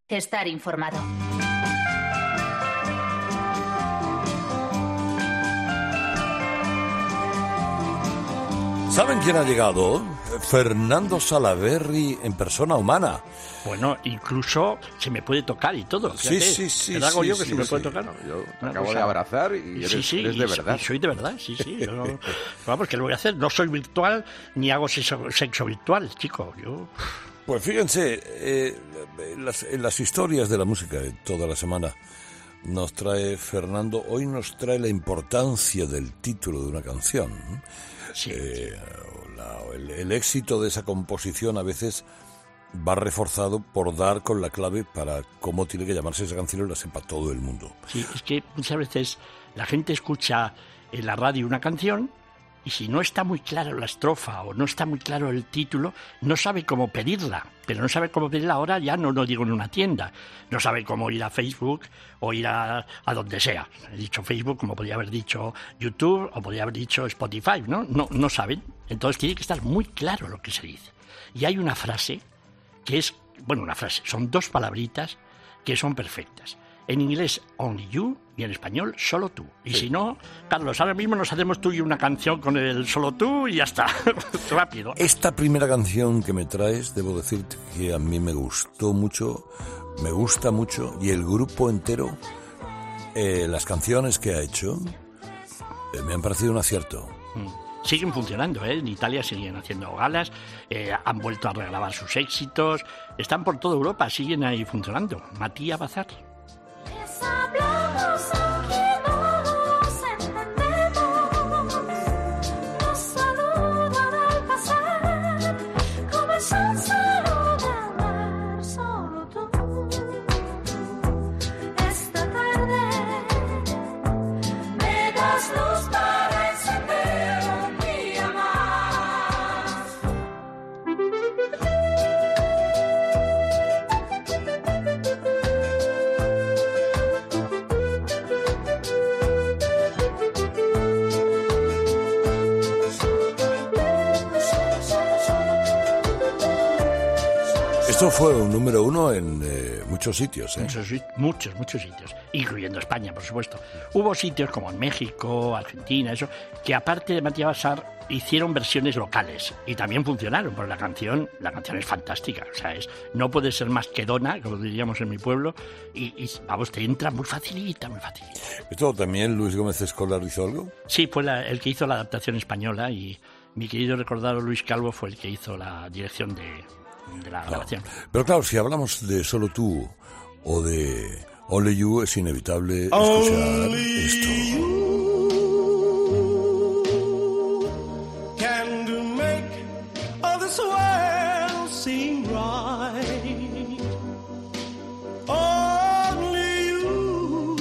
Estar informado. ¿Saben quién ha llegado? Fernando Salaverry en persona humana. Bueno, incluso se me puede tocar y todo. Sí. ¿Te hago yo que se me puede tocar? No, yo te acabo de abrazar y eres de verdad. Soy de verdad, sí. Vamos, ¿qué le voy a hacer? No soy virtual ni hago sexo virtual, chico. Pues fíjense, en las historias de la música de toda la semana nos trae Fernando, hoy nos trae la importancia del título de una canción. Sí. El éxito de esa composición a veces va reforzado por dar con la clave para cómo tiene que llamarse esa canción y la sepa todo el mundo. Sí, es que muchas veces la gente escucha en la radio una canción y si no está muy claro la estrofa o no está muy claro el título, no sabe cómo pedirla. Pero no sabe cómo pedirla ahora, ya no digo en una tienda. No sabe cómo ir a Facebook o ir a donde sea. He dicho Facebook como podría haber dicho YouTube o podría haber dicho Spotify, ¿no? No saben. Entonces tiene que estar muy claro lo que se dice. Y hay una frase que es, son dos palabritas que son perfectas. En inglés, only you, y en español, solo tú. Y si no, Carlos, ahora mismo nos hacemos tú y una canción con el solo tú y ya está. Rápido. Esta primera canción que me traes, debo decirte que a mí me gustó mucho, me gusta mucho, y el grupo entero, las canciones que ha hecho, me han parecido un acierto. Siguen funcionando, ¿eh? En Italia siguen haciendo galas, han vuelto a regrabar sus éxitos, están por toda Europa, siguen ahí funcionando. Matías Bazar. Hablamos aunque no nos entendemos, nos saludan al pasar, como el sol saluda al mar, solo tú. Esta tarde me das luz para encender un día más. Esto fue un número uno en muchos sitios, ¿eh? Muchos sitios, incluyendo España, por supuesto. Hubo sitios como en México, Argentina, que aparte de Matías Bazar hicieron versiones locales y también funcionaron, porque la canción es fantástica, o sea, no puede ser más que dona, como diríamos en mi pueblo, y vamos, te entra muy facilita. ¿Esto también Luis Gómez Escolar hizo algo? Sí, fue el que hizo la adaptación española y mi querido recordado Luis Calvo fue el que hizo la dirección de la grabación. Pero claro, si hablamos de Solo Tú o de Only You, es inevitable escuchar esto. Can make all this world seem right. Only you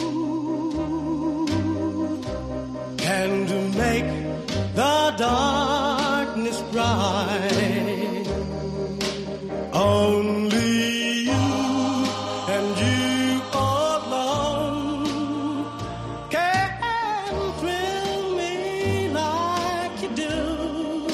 can make the darkness bright. Only you and you alone can thrill me like you do,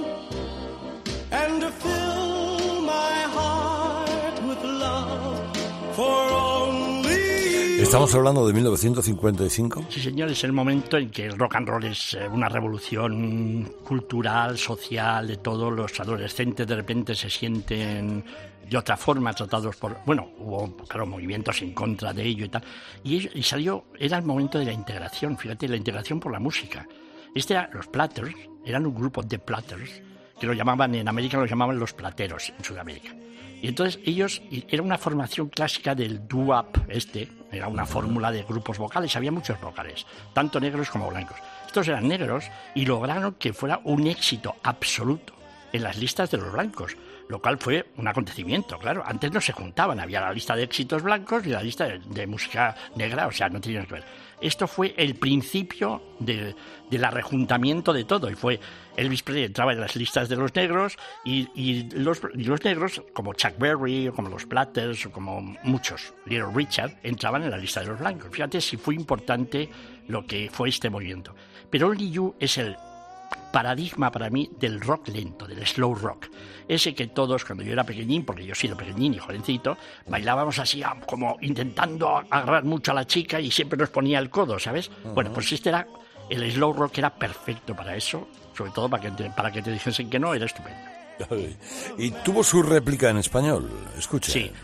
and fill my heart with love for only you. ¿Estamos hablando de 1955? Sí, señor, es el momento en que el rock and roll es una revolución cultural, social, de todo. Los adolescentes de repente se sienten de otra forma tratados por... Bueno, hubo, claro, movimientos en contra de ello y tal. Y salió, era el momento de la integración, fíjate, la integración por la música. Los Platters, eran un grupo de Platters, que lo llamaban, en América los llamaban los plateros, en Sudamérica. Y entonces era una formación clásica del doo-wop, era una fórmula de grupos vocales, había muchos vocales, tanto negros como blancos. Estos eran negros y lograron que fuera un éxito absoluto en las listas de los blancos, lo cual fue un acontecimiento, claro. Antes no se juntaban, había la lista de éxitos blancos y la lista de música negra, o sea, no tenían que ver. Esto fue el principio del rejuntamiento de todo, y fue Elvis Presley entraba en las listas de los negros y los negros, como Chuck Berry, o como los Platters, o como muchos, Little Richard, entraban en la lista de los blancos. Fíjate si fue importante lo que fue este movimiento. Pero Only You es paradigma para mí del rock lento, del slow rock. Ese que todos, cuando yo era pequeñín, porque yo he sido pequeñín y jovencito, bailábamos así como intentando agarrar mucho a la chica y siempre nos ponía el codo, ¿sabes? Bueno, pues el slow rock era perfecto para eso, sobre todo para que te dijesen que no, era estupendo. Y tuvo su réplica en español, escucha. Sí.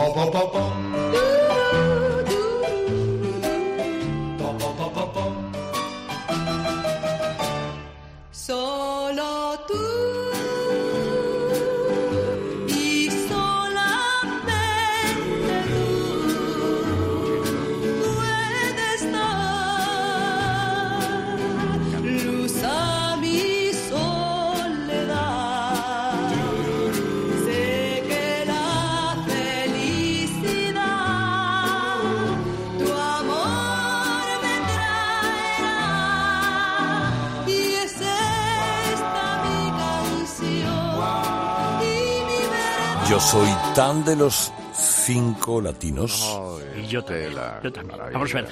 Solo tú y solamente tú puedes dar luz a mi soledad. Sé que la felicidad tu amor me traerá y ese Yo soy tan de los 5 latinos. Y yo también. Vamos a ver,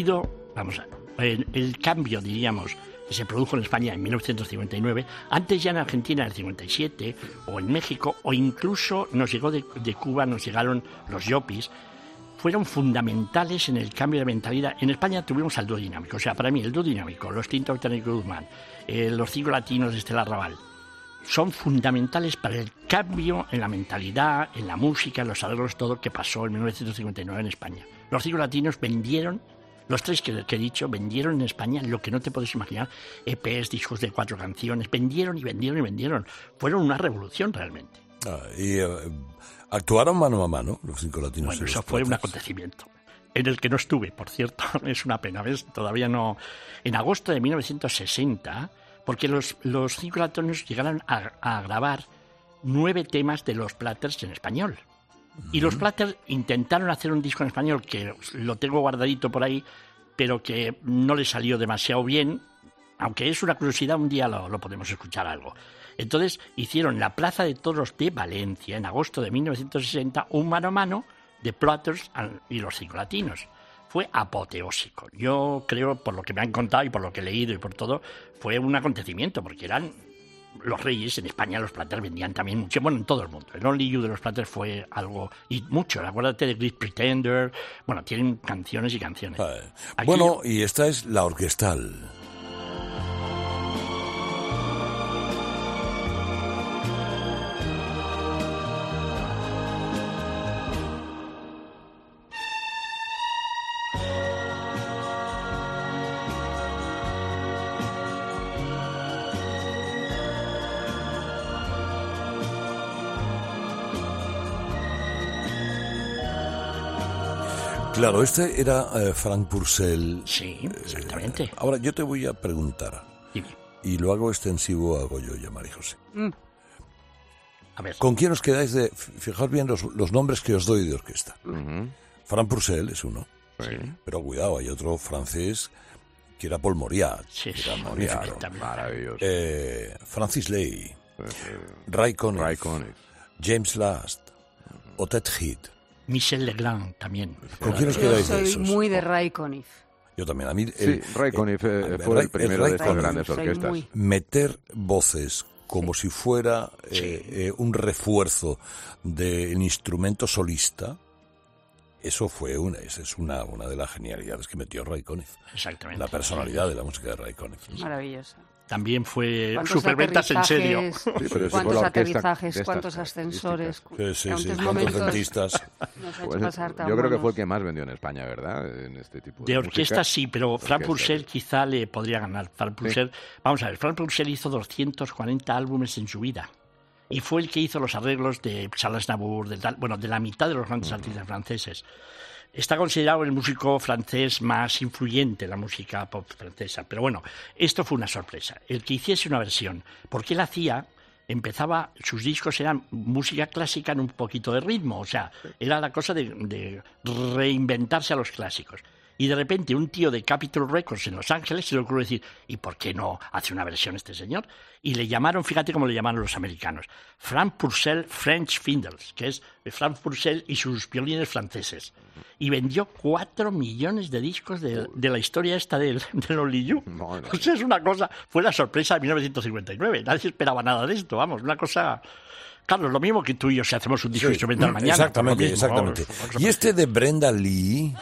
el cambio, diríamos, que se produjo en España en 1959, antes ya en Argentina en el 57, o en México, o incluso nos llegó de Cuba, nos llegaron los yopis, fueron fundamentales en el cambio de mentalidad. En España tuvimos al dúo dinámico, o sea, para mí el dúo dinámico, los Tinto Turner y Guzmán, los 5 latinos de Estela Raval, son fundamentales para el cambio en la mentalidad, en la música, en los arreglos, todo que pasó en 1959 en España. Los 5 latinos vendieron, los 3 que he dicho, vendieron en España lo que no te puedes imaginar, EPs, discos de 4 canciones, vendieron y vendieron y vendieron. Fueron una revolución realmente. Actuaron mano a mano los 5 latinos. Bueno, eso fue un acontecimiento en el que no estuve, por cierto, es una pena, ¿ves? Todavía no. En agosto de 1960... porque los 5 latinos llegaron a grabar 9 temas de los Platters en español. Y los Platters intentaron hacer un disco en español que lo tengo guardadito por ahí, pero que no le salió demasiado bien, aunque es una curiosidad, un día lo podemos escuchar algo. Entonces hicieron en la Plaza de Toros de Valencia, en agosto de 1960, un mano a mano de Platters y los 5 latinos. Fue apoteósico. Yo creo, por lo que me han contado y por lo que he leído y por todo, fue un acontecimiento, porque eran los reyes. En España los Platters vendían también mucho, bueno, en todo el mundo. El Only You de los Platters fue algo, y mucho. Acuérdate de Great Pretender. Bueno, tienen canciones y canciones. Bueno, y esta es la orquestal. Claro, este era Frank Purcell. Sí, exactamente. Ahora, yo te voy a preguntar, Dime. y lo hago extensivo a Goyo y a María José. A ver. ¿Con quién os quedáis de...? Fijaos bien los nombres que os doy de orquesta. Frank Purcell es uno. Sí. Pero cuidado, hay otro francés que era Paul Moriat. Sí, que era sí, magnífico. Maravilloso. Francis Lai, Ray Conniff, James Last, Otet Heath. Michel Legrand también. ¿Con quién os Yo quedáis de soy esos? muy de Ray Conniff. Yo también. A mí, Sí, Ray Conniff fue el primero de estas grandes Soy orquestas. muy- meter voces como si fuera un refuerzo del instrumento solista, esa es una de las genialidades que metió Ray Conniff. Exactamente. La personalidad de la música de Ray Conniff. Maravillosa. También fue ¿Cuántos superventas en serio. aterrizajes, Sí, pero eso fue cuántos la orquesta aterrizajes, de estas cuántos ascensores. Sí, cuántos cuántos momentos dentistas. nos ha hecho Pues, pasar tan yo creo que buenos. fue el que más vendió en España, ¿verdad? En este tipo de De orquesta música. sí, pero Frank Orquesta, Purcell sí. quizá le podría ganar. Frank Purcell, vamos a ver, Frank Purcell hizo 240 álbumes en su vida. Y fue el que hizo los arreglos de Charles Navour, de la mitad de los grandes artistas franceses. Está considerado el músico francés más influyente en la música pop francesa. Pero bueno, esto fue una sorpresa. El que hiciese una versión, porque él sus discos eran música clásica en un poquito de ritmo. O sea, era la cosa de reinventarse a los clásicos. Y de repente un tío de Capitol Records en Los Ángeles se le ocurrió decir, ¿y por qué no hace una versión este señor? Y le llamaron, fíjate cómo le llamaron los americanos, Frank Purcell French Fiddles, que es Frank Purcell y sus violines franceses. Y vendió 4 millones de discos de la historia esta del Only You. O sea, es una cosa, fue la sorpresa de 1959. Nadie esperaba nada de esto, vamos, una cosa... Carlos, lo mismo que tú y yo si hacemos un disco instrumental mañana. Exactamente, mismo, exactamente. Y este de Brenda Lee...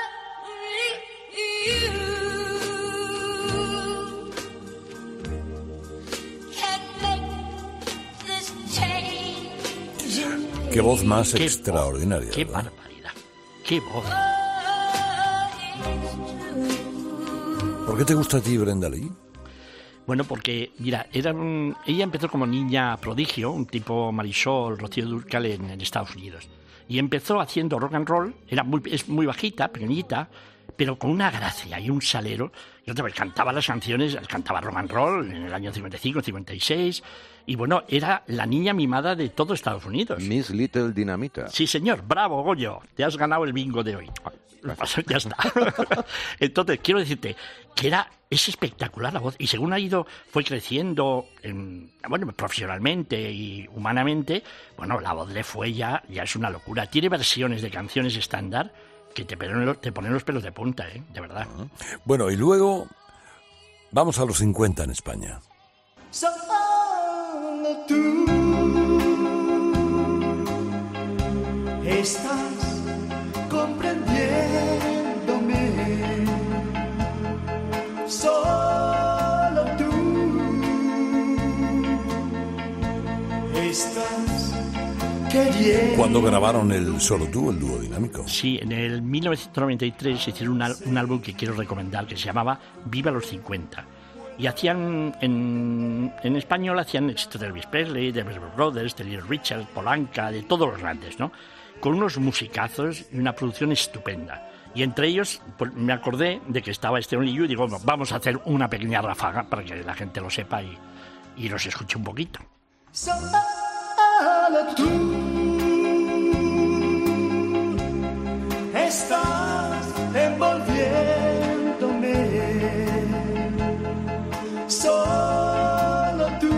Qué voz más extraordinaria. Qué ¿verdad? barbaridad. Qué voz. ¿Por qué te gusta a ti Brenda Lee? Bueno, porque, mira, ella empezó como niña prodigio, un tipo Marisol, Rocío Dúrcal en Estados Unidos. Y empezó haciendo rock and roll, es muy bajita, pequeñita, pero con una gracia y un salero. Y otra vez cantaba las canciones, cantaba rock and roll en el año 55, 56. Y bueno, era la niña mimada de todo Estados Unidos. Miss Little Dinamita. Sí, señor. Bravo, Goyo. Te has ganado el bingo de hoy. Ya está. Entonces, quiero decirte que es espectacular la voz. Y según fue creciendo, profesionalmente y humanamente, bueno, la voz le fue ya es una locura. Tiene versiones de canciones estándar que te ponen los pelos de punta, de verdad. Bueno, y luego vamos a los 50 en España. Solo tú estás comprendiéndome. Solo tú estás queriendo. ¿Cuándo grabaron el Solo tú, el dúo dinámico? Sí, en el 1993 hicieron un álbum que quiero recomendar que se llamaba Viva los 50. Y hacían, en español, hacían éxitos de Elvis Presley, de Everly Brothers, de Little Richard, Polanca, de todos los grandes, ¿no? Con unos musicazos y una producción estupenda. Y entre ellos, pues, me acordé de que estaba este Only You y digo, vamos a hacer una pequeña ráfaga para que la gente lo sepa y los escuche un poquito. Solo tú estás envolviéndome. Solo tú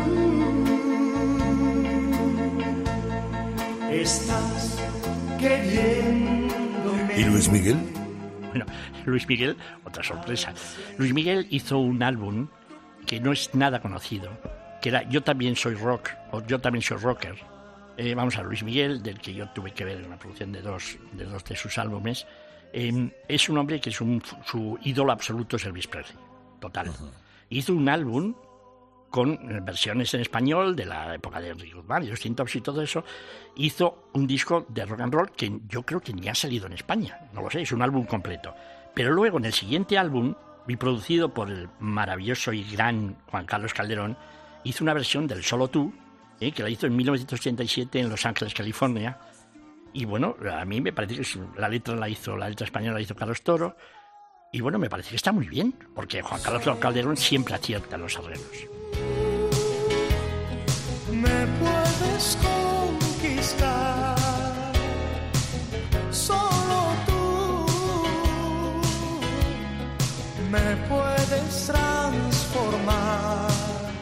estás queriéndome. ¿Y Luis Miguel? Bueno, Luis Miguel, otra sorpresa. Luis Miguel hizo un álbum que no es nada conocido, que era Yo también soy rock, o Yo también soy rocker. Vamos a Luis Miguel, del que yo tuve que ver en la producción de dos de sus álbumes. Es un hombre que su ídolo absoluto es Elvis Presley, total. Hizo un álbum con versiones en español de la época de Enrique Guzmán y los Tin Tops y todo eso. Hizo un disco de rock and roll que yo creo que ni ha salido en España, no lo sé, es un álbum completo. Pero luego en el siguiente álbum, y producido por el maravilloso y gran Juan Carlos Calderón, hizo una versión del Solo tú, que la hizo en 1987 en Los Ángeles, California. Y bueno, a mí me parece que la letra española la hizo Carlos Toro. Y bueno, me parece que está muy bien, porque Juan Carlos Calderón siempre acierta los arreglos. Me puedes conquistar, solo tú me puedes transformar,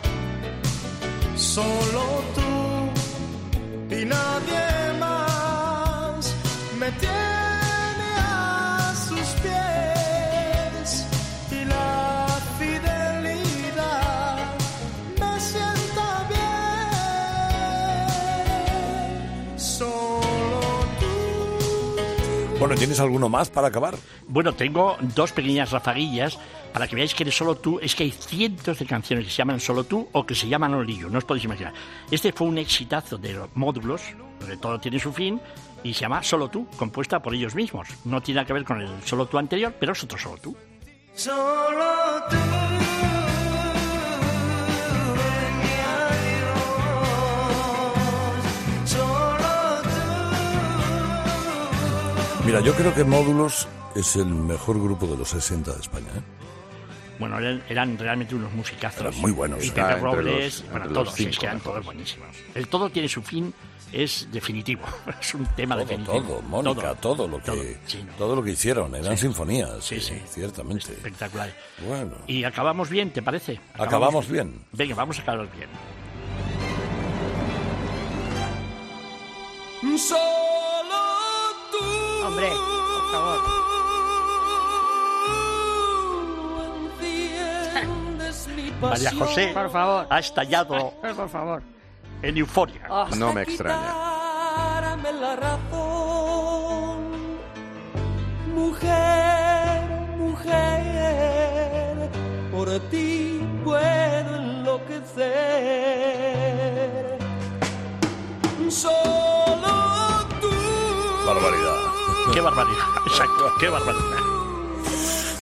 solo tú y nadie más me tiene a sus pies y la fidelidad me sienta bien, solo tú. Bueno, ¿tienes alguno más para acabar? Bueno, tengo dos pequeñas rafaguillas para que veáis que eres Solo tú. Es que hay cientos de canciones que se llaman Solo tú o que se llaman Only You, no os podéis imaginar. Este fue un exitazo de los Módulos, donde todo tiene su fin, y se llama Solo tú, compuesta por ellos mismos. No tiene nada que ver con el Solo tú anterior, pero es otro Solo tú. Solo tú. Mira, yo creo que Módulos es el mejor grupo de los 60 de España, ¿eh? Bueno, eran realmente unos musicazos. Eran muy buenos. Y Está Pepe entre Robles, los- bueno, entre los todos, cinco es que eran mejores. todos buenísimos. El todo tiene su fin, es definitivo. Es un tema definitivo. Todo, Mónica, todo lo que todo, sí, ¿no? todo lo que hicieron, eran sinfonías, Sí, sí. ciertamente. Espectacular. Bueno, Y acabamos bien, ¿te parece? acabamos bien. Venga, vamos a acabar bien. Solo tú. Hombre, por favor. Enciendes mi María pasión. José Por favor. ha estallado Por favor. en euforia. Ah, No me extraña. Quítame la razón. Mujer, mujer, por ti puedo enloquecer. Solo tú. Barbaridad. Qué barbaridad, exacto, qué barbaridad.